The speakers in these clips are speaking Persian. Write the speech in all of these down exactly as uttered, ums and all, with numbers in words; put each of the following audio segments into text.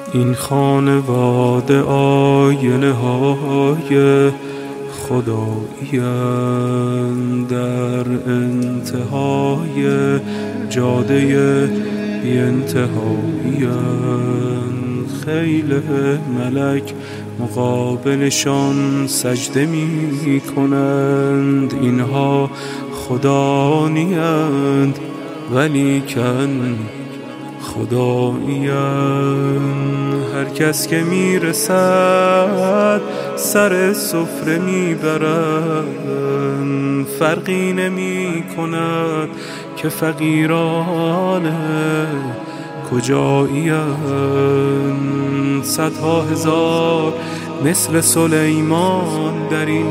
این خانواده آینه های خدایی‌اند، در انتهای جاده بی انتهایی‌اند. خیل ملک مقابلشان سجده می کنند. اینها خدا نیند ولیکن خدایی‌اند. هر کس که میرسد سر سفره میبرند، فرقی نمی کند که فقیران کجایی‌اند. صدها هزار مثل سلیمان در این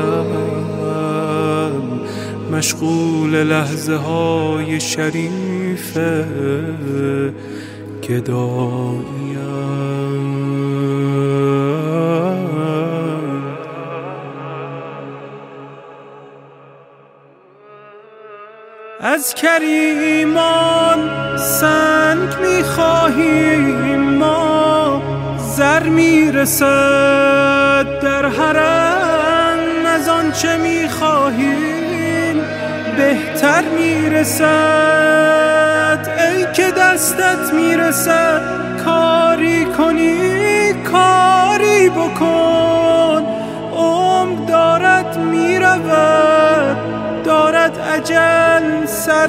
حرم، مشغول لحظه های شریف گدایی‌اند. از کریمان سنگ می‌خواهیم ما، زر میرسد در حرم. از آنچه می‌خواهیم بهتر میرسد. ای که دستت میرسد کاری کنی کاری بکن. عمر دارد میرود، دارد اجل سر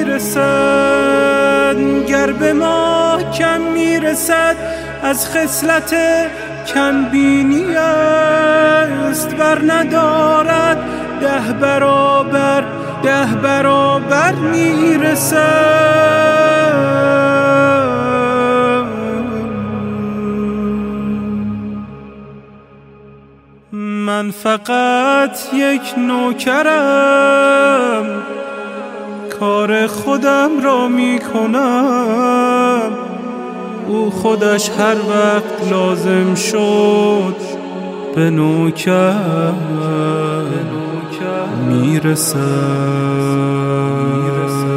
میرسد. گر به ما کم میرسد از خصلت کم بینی است، بر ندارد ده برابر ده برابر میرسد. من فقط یک نوکرم، کار خودم را میکنم. او خودش هر وقت لازم شد به نوکر میرسد.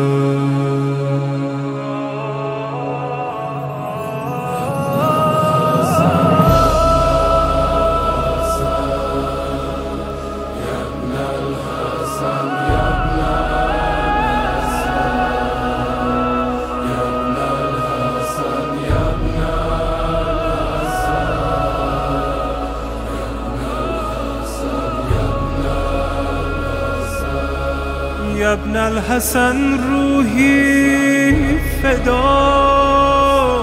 یا ابن الحسن روحی فدا،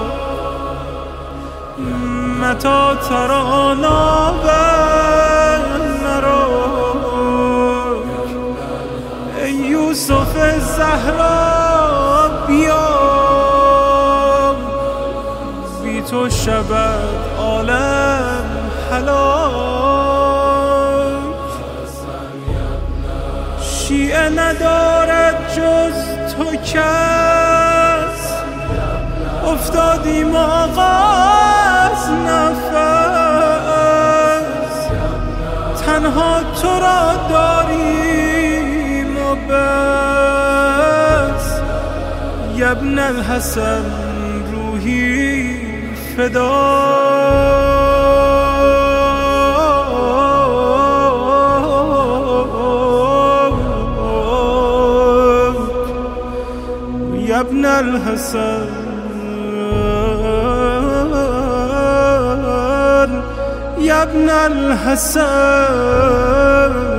متی ترانا و نراک. ای یوسف زهرا بیا، بی تو شود عالم هلاک. شیعه ندارد جز تو کس، افتادیم آغاز نفس. تنها تو را داریم و بس. یا ابن الحسن روحی فدا. یا ابن الحسن یا ابن الحسن